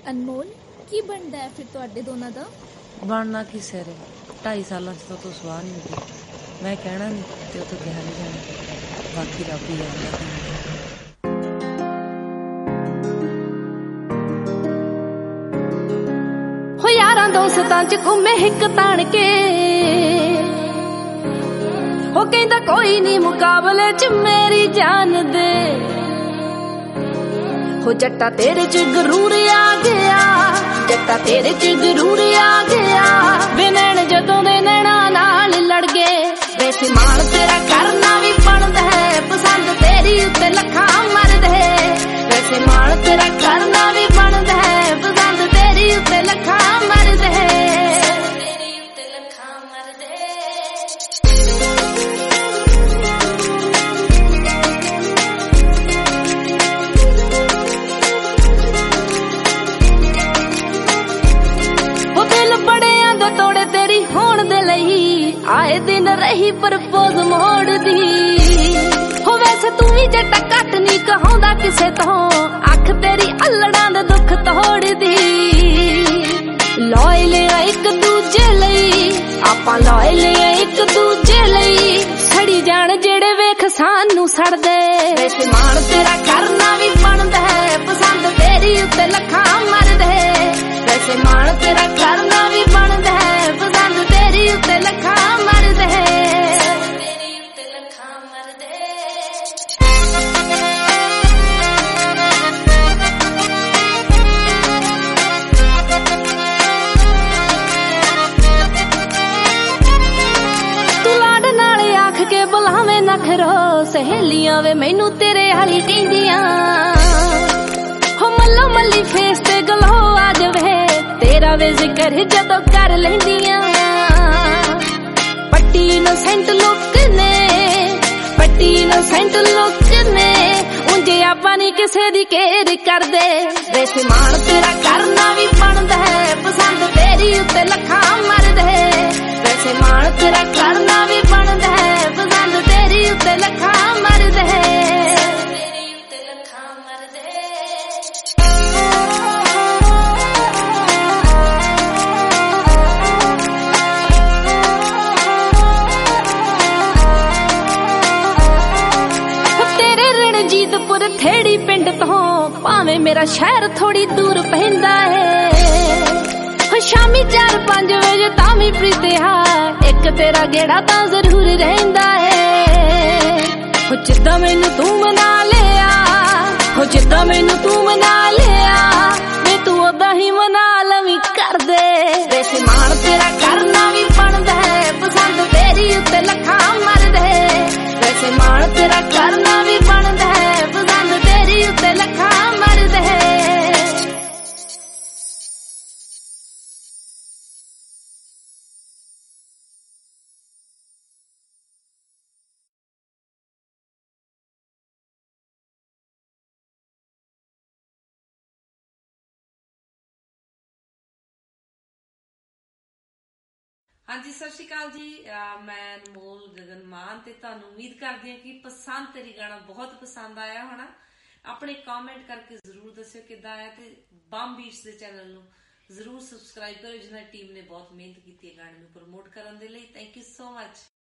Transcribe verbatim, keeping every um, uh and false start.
ਅਨਮੋਲ, ਕੀ ਬਣਦਾ ਹੈ ਫਿਰ ਤੁਹਾਡੇ ਦੋਨਾਂ ਦਾ? ਬਣਨਾ ਕੀ ਸਿਰ ਢਾਈ ਸਾਲਾਂ 'ਚ ਤਾਂ ਤੂੰ ਸਵਾਹ ਨਹੀਂ ਮਿਲੀ। ਮੈਂ ਕਹਿਣਾ ਨਹੀਂ ਤੇ ਉਹ ਤੋਂ ਕਿਹਾ ਨਹੀਂ ਜਾਣਾ, ਬਾਕੀ ਰੱਬ ਹੀ ਜਾਣਦਾ। ਹੋ ਯਾਰਾਂ ਦੋਸਤਾਂ 'ਚ ਘੁੰਮੇ ਹਿੱਕ ਤਾਣ ਕੇ, ਉਹ ਕਹਿੰਦਾ ਕੋਈ ਨਹੀਂ ਮੁਕਾਬਲੇ 'ਚ ਮੇਰੀ ਜਾਨ ਦੇ। ਹੋ ਜੱਟਾ ਤੇਰੇ 'ਚ ਗਰੂਰ ਆ ਗਿਆ, ਜੱਟਾ ਤੇਰੇ 'ਚ ਗਰੂਰ ਆ ਗਿਆ। ਵੇ ਨੈਣ ਜਦੋਂ ਦੇ ਨੈਣਾ ਨਾਲ ਲੜ ਗਏ, ਵੈਸੇ ਮਾਣ ਤੇਰਾ ਕਰਨਾ ਵੀ ਬਣਦਾ ਹੈ, ਪਸੰਦ ਤੇਰੀ ਉੱਤੇ ਲੱਖਾਂ ਮਰਦੇ। ਵੈਸੇ ਮਾਣ ਤੇਰਾ ਕਰਨਾ ਵੀ ਬਣਦਾ ਹੈ, ਪਸੰਦ ਤੇਰੀ ਉੱਤੇ ਲੱਖਾਂ ਮਰਦੇ। ਤੋੜੇ ਤੇਰੀ ਹੋਣ ਦੇ ਲਈ ਆਏ ਦਿਨ ਰਹੀ ਪ੍ਰਪੋਜ਼ ਮੋੜਦੀ। ਹੋ ਵੈਸੇ ਤੂੰ ਵੀ ਜੱਟਾ ਘੱਟ ਨਹੀਂ ਕਹਾਉਂਦਾ ਕਿਸੇ ਤੋਂ, ਅੱਖ ਤੇਰੀ ਅਲੜਾਂ ਦੇ ਦੁੱਖ ਤੋੜਦੀ। ਲੋਇਲ ਆ ਇੱਕ ਦੂਜੇ ਲਈ, ਆਪਾਂ ਲੋਇਲ ਆ ਇੱਕ ਦੂਜੇ ਲਈ। ਸੜੀ ਜਾਣ ਜਿਹੜੇ ਵੇਖ ਸਾਨੂੰ ਸੜਦੇ। ਵੈਸੇ ਮਾਣ ਤੇਰਾ ਕਰਨਾ ਵੀ ਬਣਦਾ ਹੈ, ਪਸੰਦ ਤੇਰੀ ਉੱਤੇ ਲੱਖਾਂ ਮਰਦੇ। ਵੈਸੇ ਮਾਣ ਤੇਰਾ ਕਰਨਾ ਵੀ ਬਣਦਾ ਹੈ, ਪਸੰਦ ਤੇਰੀ ਉੱਤੇ ਲੱਖਾਂ ਮਰਦੇ। ਤੇਰੀ ਉੱਤੇ ਲੱਖਾਂ ਮਰਦੇ। ਤੂੰ ਲਾਡ ਨਾਲ ਆਖ ਕੇ ਬੁਲਾਵੇਂ ਨਖਰੋ, ਸਹੇਲੀਆਂ ਵੇ ਮੈਨੂੰ ਤੇਰੇ ਹਾਲੀ ਕਹਿੰਦੀਆਂ। ਹੋ ਮੱਲੋ ਮੱਲੀ ਫੇਸ ਤੇ ਗਲੋ ਆ ਜਾਵੇ, ਤੇਰਾ ਵੇ ਜ਼ਿਕਰ ਜਦੋਂ ਕਰ ਲੈਂਦੀਆਂ। ਪੱਟੀ ਇਨੋਸੈਂਟ ਲੋਕ ਨੇ, ਪੱਟੀ ਇਨੋਸੈਂਟ ਲੋਕ ਨੇ, ਉਂਝ ਆਪਾਂ ਨਹੀਂ ਕਿਸੇ ਦੀ ਕੇਅਰ ਕਰਦੇ। ਵੈਸੇ ਮਾਣ ਤੇਰਾ ਕਰਨਾ ਵੀ ਬਣਦਾ ਹੈ, ਪਸੰਦ ਤੇਰੀ ਉੱਤੇ ਲੱਖਾਂ ਮਰਦੇ। ਵੈਸੇ ਮਾਣ ਤੇਰਾ ਕਰਨਾ ਵੀ ਬਣਦਾ ਹੈ, ਪਸੰਦ ਤੇਰੀ ਉੱਤੇ ਲੱਖਾਂ ਮਰਦੇ। ਤੇਰੀ ਉੱਤੇ ਲੱਖਾਂ ਮਰਦੇ। ਥੇੜੀ ਪਿੰਡ ਤੋਂ ਭਾਵੇਂ ਮੇਰਾ ਸ਼ਹਿਰ ਥੋੜੀ ਦੂਰ ਪੈਂਦਾ ਏ। ਸ਼ਾਮੀ ਚਾਰ ਪੰਜ ਵਜੇ ਤਾਂ ਵੀ ਪ੍ਰੀਤਿਆ ਇੱਕ ਤੇਰਾ ਗੇੜਾ ਤਾਂ ਜ਼ਰੂਰ ਰਹਿੰਦਾ ਏ। ਹੋ ਜਿੱਦਾਂ ਮੈਨੂੰ ਤੂੰ ਮਨਾ ਲਿਆ, ਹੋ ਜਿੱਦਾਂ ਮੈਨੂੰ ਤੂੰ ਮਨਾ ਲਿਆ, ਵੇ ਤੂੰ ਓਦਾਂ ਹੀ ਮਨਾ ਲਵੀਂ ਕਰਦੇ। ਵੈਸੇ ਮਾਣ ਤੇਰਾ ਕਰਨਾ ਵੀ ਬਣਦਾ ਹੈ, ਪਸੰਦ ਤੇਰੀ ਉੱਤੇ ਲੱਖਾਂ ਮਰਦੇ। ਵੈਸੇ ਮਾਣ ਤੇਰਾ ਕਰਨਾ ਵੀ ਬਣਦਾ ਹੈ, ਪਸੰਦ ਤੇਰੀ ਉੱਤੇ ਲੱਖਾਂ ਮਰਦੇ। ਹਾਂਜੀ, ਸਤਿ ਸ਼੍ਰੀ ਅਕਾਲ ਜੀ। ਮੈਂ ਅਨਮੋਲ ਗਗਨ ਮਾਨ ਤੇ ਤੁਹਾਨੂੰ ਉਮੀਦ ਕਰਦੀ ਹਾਂ ਕਿ ਪਸੰਦ ਤੇਰੀ ਗਾਣਾ ਬਹੁਤ ਪਸੰਦ ਆਇਆ ਹੋਣਾ। ਆਪਣੇ ਕਮੈਂਟ ਕਰਕੇ ਜ਼ਰੂਰ ਦੱਸਿਓ ਕਿੱਦਾਂ ਆਇਆ, ਤੇ ਬੰਬ ਬੀਟਸ ਦੇ ਚੈਨਲ ਨੂੰ ਜ਼ਰੂਰ ਸਬਸਕ੍ਰਾਈਬ ਕਰੋ, ਜਿਨ੍ਹਾਂ ਟੀਮ ਨੇ ਬਹੁਤ ਮਿਹਨਤ ਕੀਤੀ ਹੈ ਗਾਣੇ ਨੂੰ ਪ੍ਰਮੋਟ ਕਰਨ ਦੇ ਲਈ। Thank you so much.